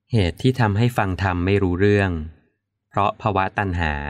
เหตุที่ทำให้ฟังธรรมไม่รู้เรื่องเพราะภวตัณหา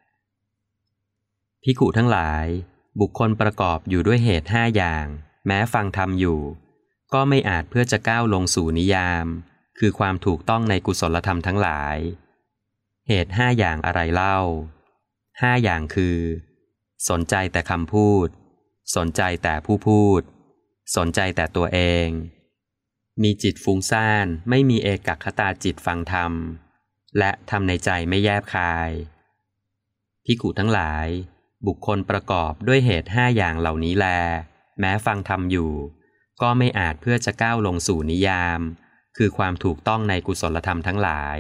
ภิกขุทั้งหลายบุคคลประกอบอยู่ด้วยเหตุ5อย่างแม้ฟังธรรมอยู่ก็ไม่อาจเพื่อจะก้าวลงสู่นิยามคือความถูกต้องในกุศลธรรมทั้งหลายเหตุ5อย่างอะไรเล่า5อย่างคือสนใจแต่คำพูดสนใจแต่ผู้พูดสนใจแต่ตัวเองมีจิตฟุ้งซ่านไม่มีเอกคตาจิตฟังธรรมและทำในใจไม่แยบคายภิกขุทั้งหลายบุคคลประกอบด้วยเหตุ5อย่างเหล่านี้แลแม้ฟังธรรมอยู่ก็ไม่อาจเพื่อจะก้าวลงสู่นิยามคือความถูกต้องในกุศลธรรมทั้งหลาย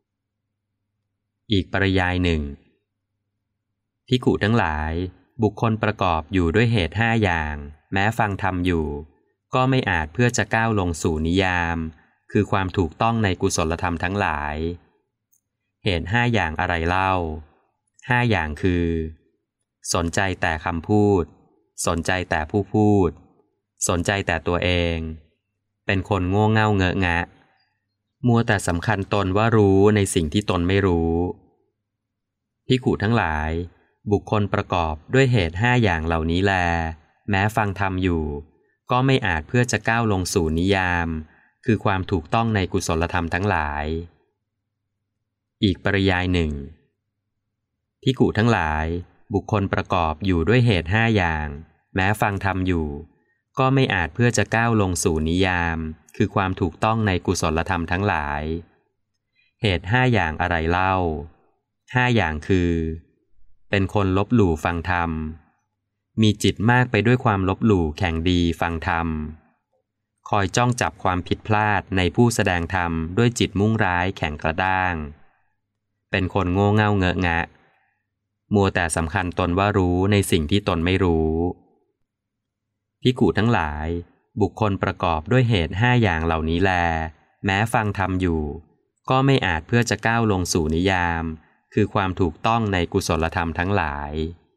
อีกปริยายหนึ่งภิกขุทั้งหลายบุคคลประกอบอยู่ด้วยเหตุ5อย่างแม้ฟังธรรมอยู่ก็ไม่อาจเพื่อจะก้าวลงสู่นิยามคือความถูกต้องในกุศลธรรมทั้งหลายเหตุ5อย่างอะไรเล่า5อย่างคือสนใจแต่คำพูดสนใจแต่ผู้พูดสนใจแต่ตัวเองเป็นคนโง่เง่าเงอะงะมัวแต่สำคัญตนว่ารู้ในสิ่งที่ตนไม่รู้ภิกขุทั้งหลายบุคคลประกอบด้วยเหตุ5อย่างเหล่านี้แลแม้ฟังธรรมอยู่ก็ไม่อาจเพื่อจะก้าวลงสู่นิยามคือความถูกต้องในกุศลธรรมทั้งหลายอีกปริยายหนึ่งภิกขุทั้งหลายบุคคลประกอบอยู่ด้วยเหตุ5อย่างแม้ฟังธรรมอยู่ก็ไม่อาจเพื่อจะก้าวลงสู่นิยามคือความถูกต้องในกุศลธรรมทั้งหลายเหตุ5อย่างอะไรเล่า5อย่างคือเป็นคนลบหลู่ฟังธรรมมีจิตมากไปด้วยความลบหลู่แข่งดีฟังธรรมคอยจ้องจับความผิดพลาดในผู้แสดงธรรมด้วยจิตมุ่งร้ายแข่งกระด้างเป็นคนโง่เง่าเงอะงะมัวแต่สำคัญตนว่ารู้ในสิ่งที่ตนไม่รู้ภิกขุทั้งหลายบุคคลประกอบด้วยเหตุ5อย่างเหล่านี้แลแม้ฟังธรรมอยู่ก็ไม่อาจเพื่อจะก้าวลงสู่นิยามคือความถูกต้องในกุศลธรรมทั้งหลาย